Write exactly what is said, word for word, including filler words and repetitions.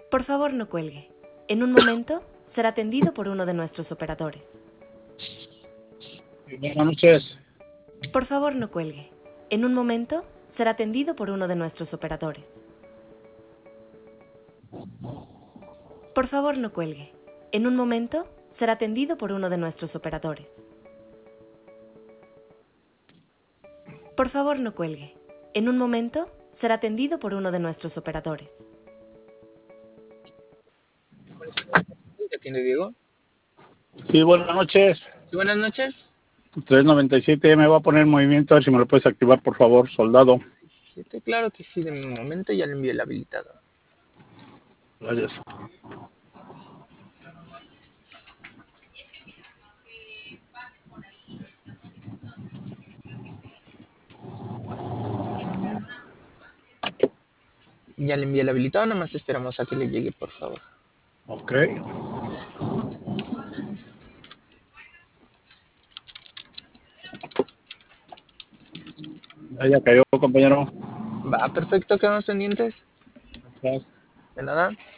Por favor, no cuelgue. En un momento será atendido por uno de nuestros operadores. Buenas noches. Por favor, no cuelgue. En un momento será atendido por uno de nuestros operadores. Por favor, no cuelgue. En un momento será atendido por uno de nuestros operadores. Por favor, no cuelgue. En un momento será atendido por uno de nuestros operadores. ¿Te atiende Diego? Sí, buenas noches. Sí, buenas noches. tres noventa y siete me va a poner en movimiento, a ver si me lo puedes activar, por favor, soldado. siete, claro que sí, de mi momento ya le envié el habilitado. Gracias. Ya le envié el habilitado, nada más esperamos a que le llegue, por favor. Ok. Ya cayó, compañero. Va, perfecto, quedamos pendientes. Gracias. De nada.